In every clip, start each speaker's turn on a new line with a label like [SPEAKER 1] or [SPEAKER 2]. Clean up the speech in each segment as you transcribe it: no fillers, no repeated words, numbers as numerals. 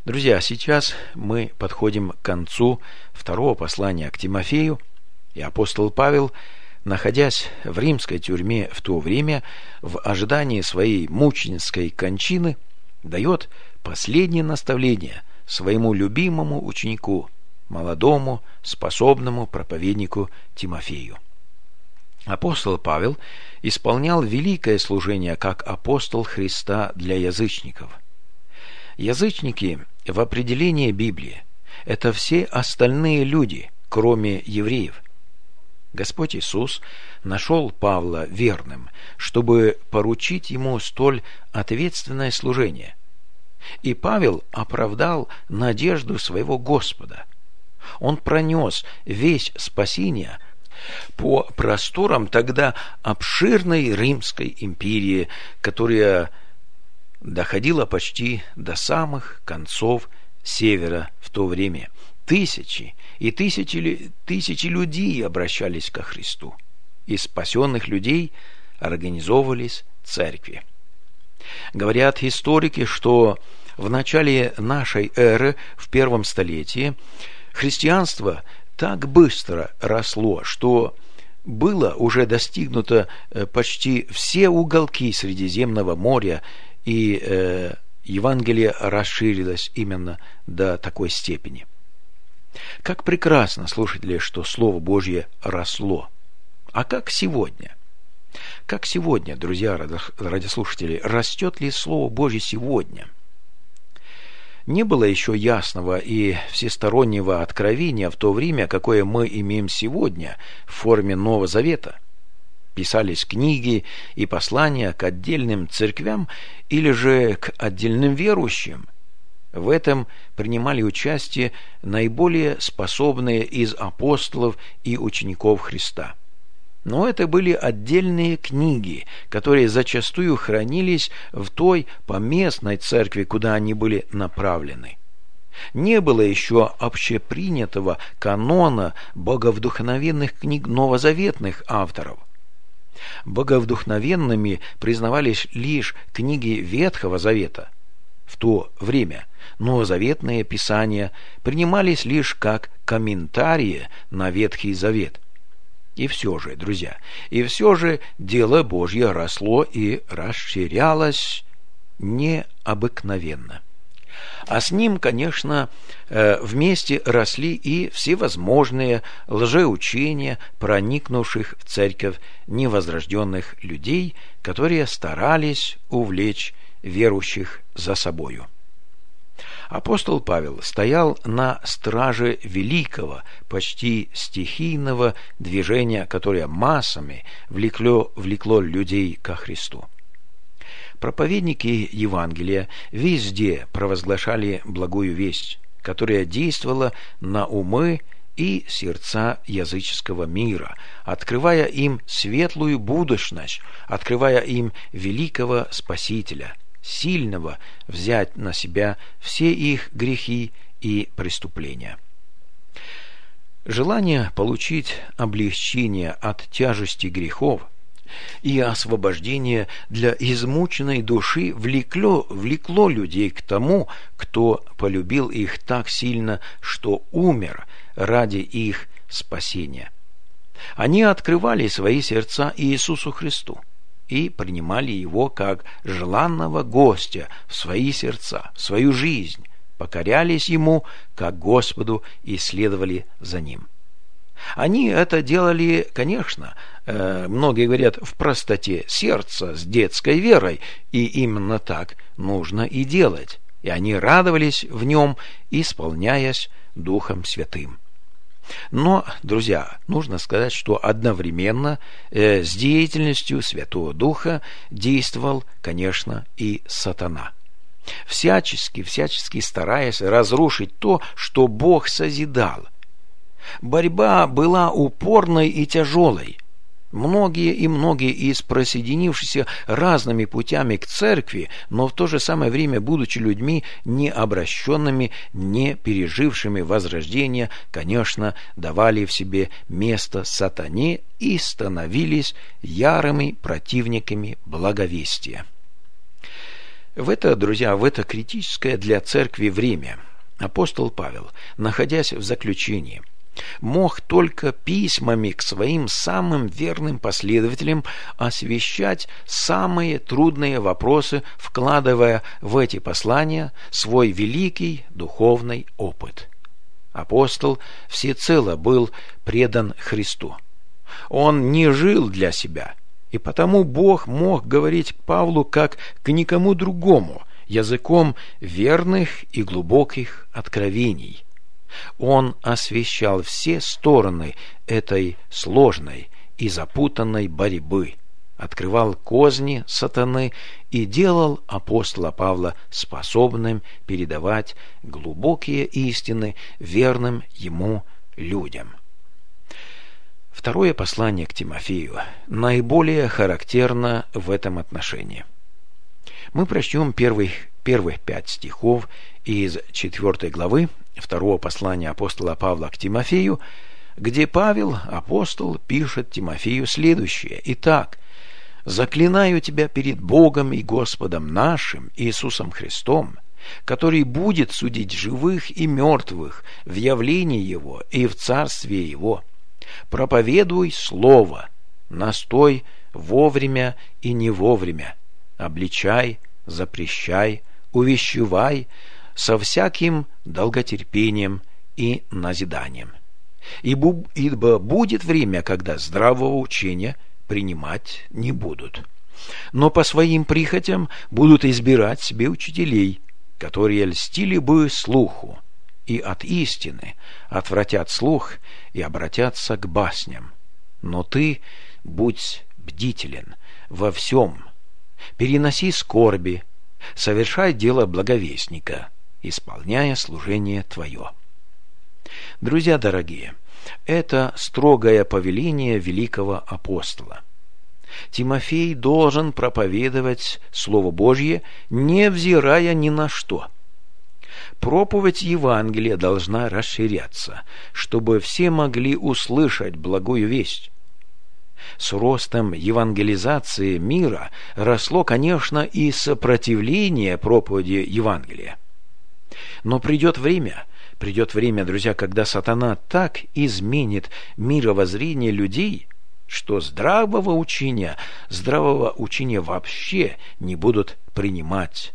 [SPEAKER 1] Друзья, сейчас мы подходим к концу второго послания к Тимофею, и апостол Павел, находясь в римской тюрьме в то время, в ожидании своей мученической кончины, дает последнее наставление своему любимому ученику, молодому, способному проповеднику Тимофею. Апостол Павел исполнял великое служение как апостол Христа для язычников. Язычники в определении Библии – это все остальные люди, кроме евреев. Господь Иисус нашел Павла верным, чтобы поручить ему столь ответственное служение. И Павел оправдал надежду своего Господа. Он пронес весть спасения по просторам тогда обширной Римской империи, которая доходила почти до самых концов севера в то время. Тысячи и тысячи людей обращались ко Христу. Из спасенных людей организовывались церкви. Говорят историки, что в начале нашей эры, в первом столетии, христианство так быстро росло, что было уже достигнуто почти все уголки Средиземного моря, и Евангелие расширилось именно до такой степени. Как прекрасно, слушатели, что Слово Божье росло. А как сегодня? Как сегодня, друзья, радиослушатели, растет ли Слово Божье сегодня? Не было еще ясного и всестороннего откровения в то время, какое мы имеем сегодня в форме Нового Завета. Писались книги и послания к отдельным церквям или же к отдельным верующим. В этом принимали участие наиболее способные из апостолов и учеников Христа. Но это были отдельные книги, которые зачастую хранились в той поместной церкви, куда они были направлены. Не было еще общепринятого канона боговдохновенных книг новозаветных авторов. Боговдохновенными признавались лишь книги Ветхого Завета. В то время новозаветные писания принимались лишь как комментарии на Ветхий Завет. И все же, друзья, дело Божье росло и расширялось необыкновенно. А с ним, конечно, вместе росли и всевозможные лжеучения, проникнувших в церковь невозрожденных людей, которые старались увлечь верующих за собою. Апостол Павел стоял на страже великого, почти стихийного движения, которое массами влекло людей ко Христу. Проповедники Евангелия везде провозглашали благую весть, которая действовала на умы и сердца языческого мира, открывая им светлую будущность, открывая им великого Спасителя, сильного взять на себя все их грехи и преступления. Желание получить облегчение от тяжести грехов и освобождение для измученной души влекло людей к тому, кто полюбил их так сильно, что умер ради их спасения. Они открывали свои сердца Иисусу Христу и принимали Его как желанного гостя в свои сердца, в свою жизнь, покорялись Ему как Господу и следовали за Ним. Они это делали, конечно, многие говорят, в простоте сердца, с детской верой, и именно так нужно и делать. И они радовались в нем, исполняясь Духом Святым. Но, друзья, нужно сказать, что одновременно с деятельностью Святого Духа действовал, конечно, и сатана, всячески стараясь разрушить то, что Бог созидал. Борьба была упорной и тяжелой. Многие из присоединившихся разными путями к церкви, но в то же самое время, будучи людьми необращенными, не пережившими возрождения, конечно, давали в себе место сатане и становились ярыми противниками благовестия. Друзья, в это критическое для церкви время апостол Павел, находясь в заключении, мог только письмами к своим самым верным последователям освещать самые трудные вопросы, вкладывая в эти послания свой великий духовный опыт. Апостол всецело был предан Христу. Он не жил для себя, и потому Бог мог говорить к Павлу как к никому другому, языком верных и глубоких откровений. Он освещал все стороны этой сложной и запутанной борьбы, открывал козни сатаны и делал апостола Павла способным передавать глубокие истины верным ему людям. Второе послание к Тимофею наиболее характерно в этом отношении. Мы прочтем первых 5 стихов из 4 главы 2 послания апостола Павла к Тимофею, где Павел, апостол, пишет Тимофею следующее: «Итак, заклинаю тебя перед Богом и Господом нашим Иисусом Христом, который будет судить живых и мертвых в явлении Его и в царстве Его. Проповедуй слово, настой вовремя и не вовремя, обличай, запрещай, увещевай со всяким долготерпением и назиданием. Ибо будет время, когда здравого учения принимать не будут, но по своим прихотям будут избирать себе учителей, которые льстили бы слуху, и от истины отвратят слух и обратятся к басням. Но ты будь бдителен во всем, переноси скорби, совершай дело благовестника, исполняя служение твое». Друзья дорогие, это строгое повеление великого апостола. Тимофей должен проповедовать Слово Божье, невзирая ни на что. Проповедь Евангелия должна расширяться, чтобы все могли услышать благую весть. С ростом евангелизации мира росло, конечно, и сопротивление проповеди Евангелия. Но придет время, друзья, когда сатана так изменит мировоззрение людей, что здравого учения вообще не будут принимать.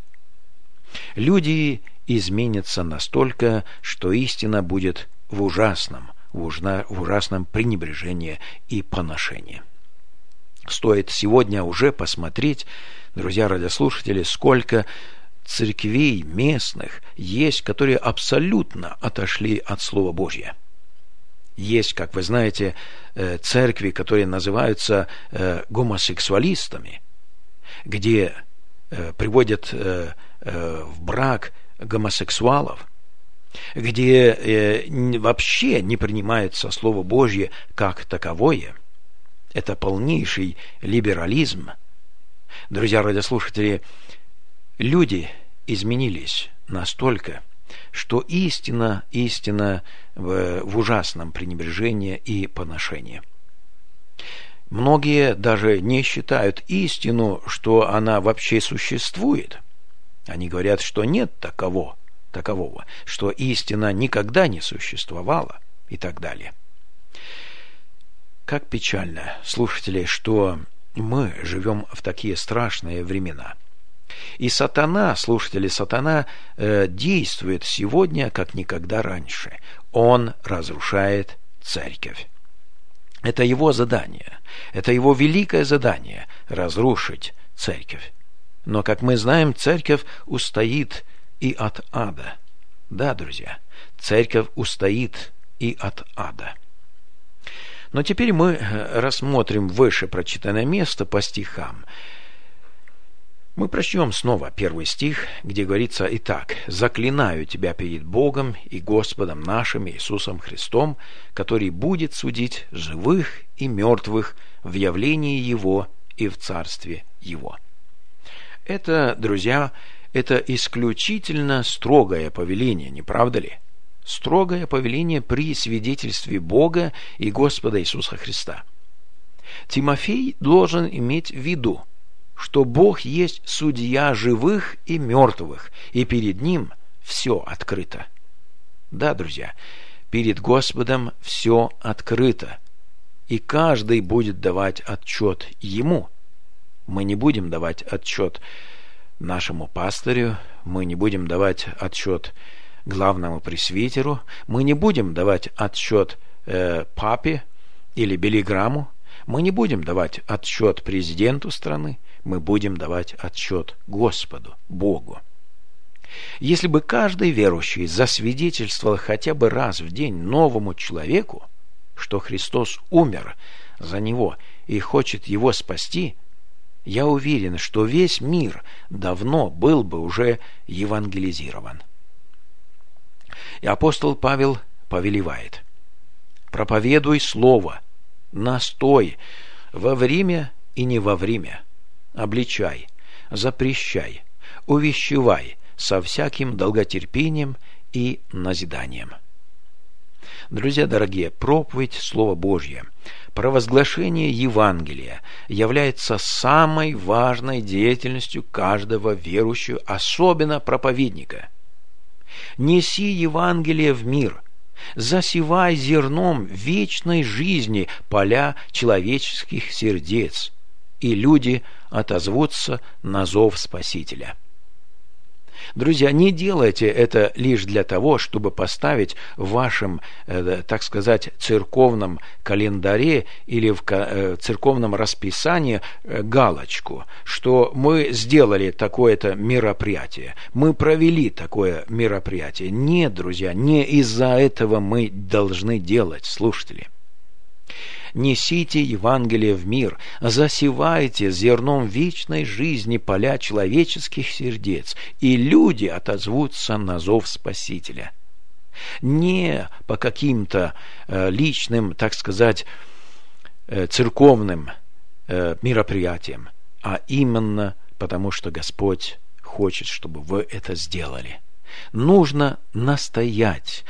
[SPEAKER 1] Люди изменятся настолько, что истина будет в ужасном пренебрежении и поношении. Стоит сегодня уже посмотреть, друзья радиослушатели, сколько церквей местных есть, которые абсолютно отошли от Слова Божьего. Есть, как вы знаете, церкви, которые называются гомосексуалистами, где приводят в брак гомосексуалов, где вообще не принимается Слово Божье как таковое. Это полнейший либерализм. Друзья радиослушатели, люди изменились настолько, что истина в ужасном пренебрежении и поношении. Многие даже не считают истину, что она вообще существует. Они говорят, что нет такового, что истина никогда не существовала и так далее. Как печально, слушатели, что мы живем в такие страшные времена. И сатана действует сегодня, как никогда раньше. Он разрушает церковь. Это его задание, это его великое задание – разрушить церковь. Но, как мы знаем, церковь устоит и от ада. Да, друзья, церковь устоит и от ада. Но теперь мы рассмотрим выше прочитанное место по стихам. Мы прочтем снова 1 стих, где говорится: «Итак, заклинаю тебя перед Богом и Господом нашим Иисусом Христом, который будет судить живых и мертвых в явлении Его и в царстве Его». Это, друзья, это исключительно строгое повеление, не правда ли? Строгое повеление при свидетельстве Бога и Господа Иисуса Христа. Тимофей должен иметь в виду, что Бог есть судья живых и мертвых, и перед Ним все открыто. Да, друзья, перед Господом все открыто, и каждый будет давать отчет Ему. Мы не будем давать отчет нашему пастырю, мы не будем давать отчет главному пресвитеру, мы не будем давать отчет папе или Билли Грамму, мы не будем давать отчет президенту страны, мы будем давать отчет Господу, Богу. Если бы каждый верующий засвидетельствовал хотя бы раз в день новому человеку, что Христос умер за него и хочет его спасти, я уверен, что весь мир давно был бы уже евангелизирован. И апостол Павел повелевает: проповедуй слово, настой во время и не во время, обличай, запрещай, увещевай со всяким долготерпением и назиданием. Друзья дорогие, проповедь Слова Божьего, провозглашение Евангелия является самой важной деятельностью каждого верующего, особенно проповедника. Неси Евангелие в мир, засевай зерном вечной жизни поля человеческих сердец, и люди отозвутся на зов Спасителя. Друзья, не делайте это лишь для того, чтобы поставить в вашем, так сказать, церковном календаре или в церковном расписании галочку, что мы сделали такое-то мероприятие, мы провели такое мероприятие. Нет, друзья, не из-за этого мы должны делать, слушатели. Несите Евангелие в мир, засевайте зерном вечной жизни поля человеческих сердец, и люди отозвутся на зов Спасителя. Не по каким-то личным, так сказать, церковным мероприятиям, а именно потому, что Господь хочет, чтобы вы это сделали. Нужно настоять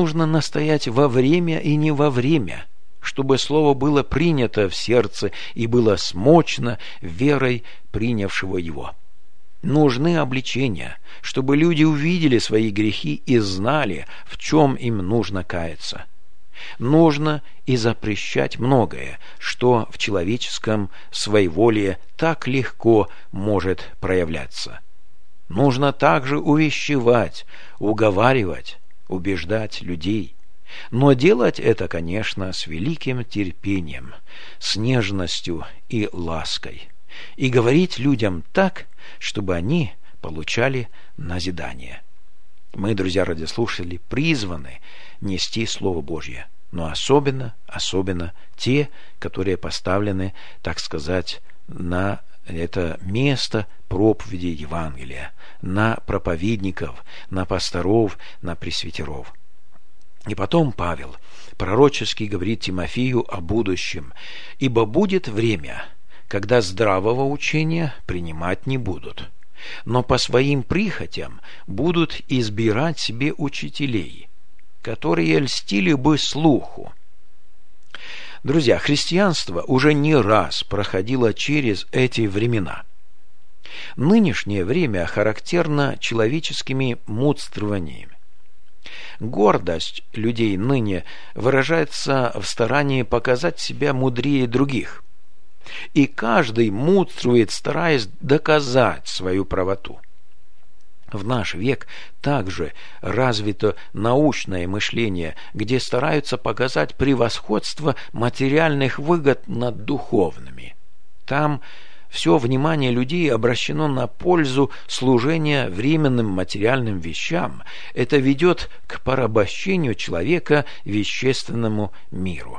[SPEAKER 1] во время и не во время, чтобы слово было принято в сердце и было смочено верой принявшего его. Нужны обличения, чтобы люди увидели свои грехи и знали, в чем им нужно каяться. Нужно и запрещать многое, что в человеческом своеволии так легко может проявляться. Нужно также увещевать, уговаривать, убеждать людей. Но делать это, конечно, с великим терпением, с нежностью и лаской. И говорить людям так, чтобы они получали назидание. Мы, друзья радиослушатели, призваны нести Слово Божье, но особенно те, которые поставлены, так сказать, на это место проповеди Евангелия, на проповедников, на пасторов, на пресвитеров. И потом Павел пророчески говорит Тимофею о будущем: «Ибо будет время, когда здравого учения принимать не будут, но по своим прихотям будут избирать себе учителей, которые льстили бы слуху». Друзья, христианство уже не раз проходило через эти времена. Нынешнее время характерно человеческими мудрствованиями. Гордость людей ныне выражается в старании показать себя мудрее других. И каждый мудрствует, стараясь доказать свою правоту. В наш век также развито научное мышление, где стараются показать превосходство материальных выгод над духовными. Там все внимание людей обращено на пользу служения временным материальным вещам. Это ведет к порабощению человека вещественному миру.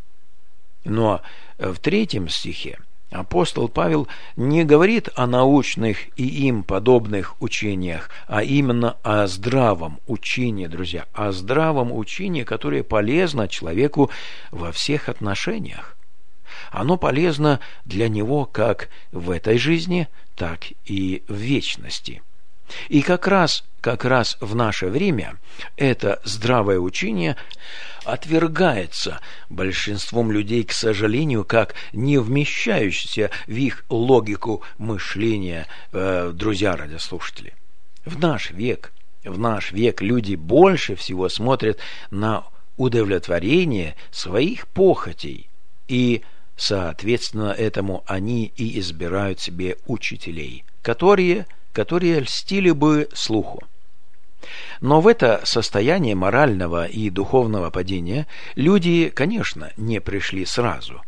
[SPEAKER 1] Но в 3 стихе апостол Павел не говорит о научных и им подобных учениях, а именно о здравом учении, друзья, о здравом учении, которое полезно человеку во всех отношениях. Оно полезно для него как в этой жизни, так и в вечности. И как раз в наше время это здравое учение отвергается большинством людей, к сожалению, как не вмещающееся в их логику мышления, друзья радиослушатели. В наш век люди больше всего смотрят на удовлетворение своих похотей, и, соответственно, этому они и избирают себе учителей, которые льстили бы слуху. Но в это состояние морального и духовного падения люди, конечно, не пришли сразу.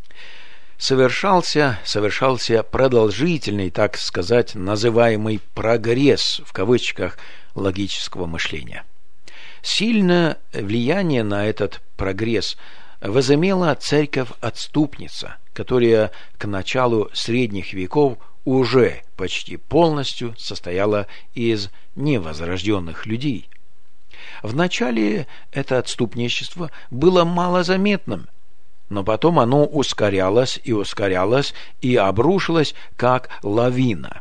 [SPEAKER 1] Совершался продолжительный, так сказать, называемый «прогресс» в кавычках логического мышления. Сильное влияние на этот прогресс возымела церковь-отступница, которая к началу средних веков уже почти полностью состояла из невозрожденных людей. Вначале это отступничество было малозаметным, но потом оно ускорялось и обрушилось как лавина.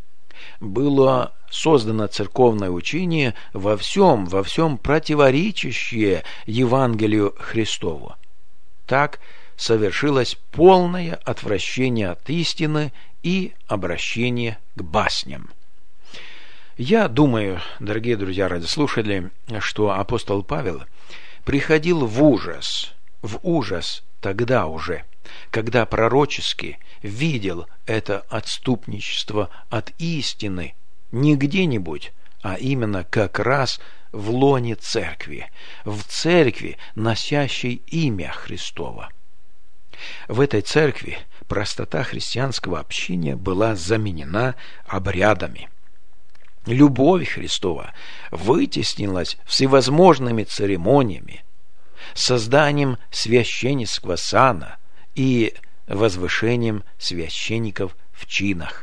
[SPEAKER 1] Было создано церковное учение во всем противоречащее Евангелию Христову. Так совершилось полное отвращение от истины и обращение к басням. Я думаю, дорогие друзья радиослушатели, что апостол Павел приходил в ужас тогда уже, когда пророчески видел это отступничество от истины не где-нибудь, а именно как раз в лоне церкви, в церкви, носящей имя Христово. В этой церкви простота христианского общения была заменена обрядами. Любовь Христова вытеснилась всевозможными церемониями, созданием священнического сана и возвышением священников в чинах.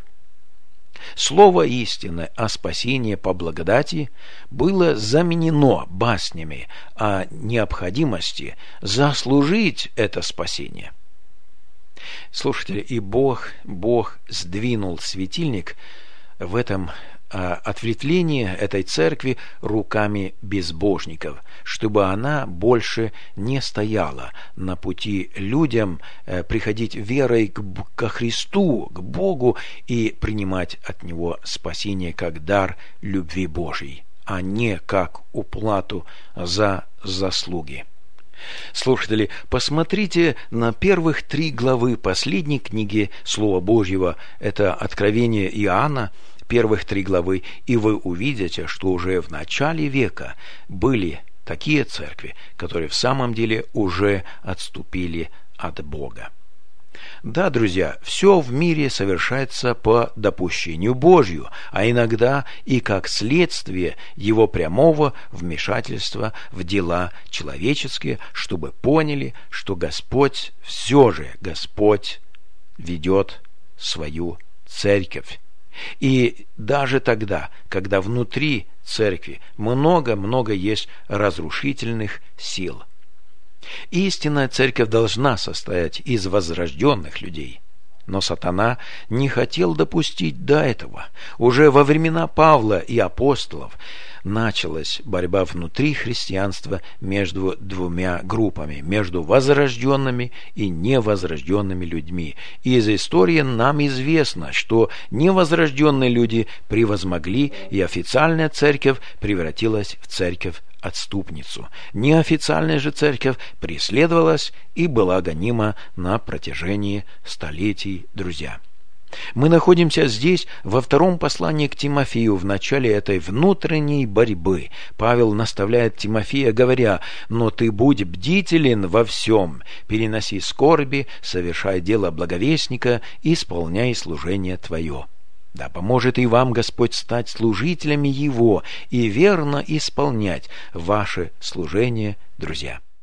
[SPEAKER 1] Слово истины о спасении по благодати было заменено баснями о необходимости заслужить это спасение. Слушатели, и Бог сдвинул светильник в этом ответвлении этой церкви руками безбожников, чтобы она больше не стояла на пути людям приходить верой ко Христу, к Богу и принимать от Него спасение как дар любви Божьей, а не как уплату за заслуги. Слушатели, посмотрите на первых 3 главы последней книги Слова Божьего, это Откровение Иоанна, первых 3 главы, и вы увидите, что уже в начале века были такие церкви, которые в самом деле уже отступили от Бога. Да, друзья, все в мире совершается по допущению Божью, а иногда и как следствие Его прямого вмешательства в дела человеческие, чтобы поняли, что Господь, все же Господь ведет свою церковь. И даже тогда, когда внутри церкви много есть разрушительных сил. Истинная церковь должна состоять из возрожденных людей. Но сатана не хотел допустить до этого. Уже во времена Павла и апостолов началась борьба внутри христианства между 2 группами, между возрожденными и невозрожденными людьми. И из истории нам известно, что невозрожденные люди превозмогли, и официальная церковь превратилась в церковь-отступницу. Неофициальная же церковь преследовалась и была гонима на протяжении столетий, друзья. Мы находимся здесь, во 2 послании к Тимофею, в начале этой внутренней борьбы. Павел наставляет Тимофея, говоря: «Но ты будь бдителен во всем, переноси скорби, совершай дело благовестника, исполняй служение твое». Да поможет и вам Господь стать служителями Его и верно исполнять ваше служение, друзья.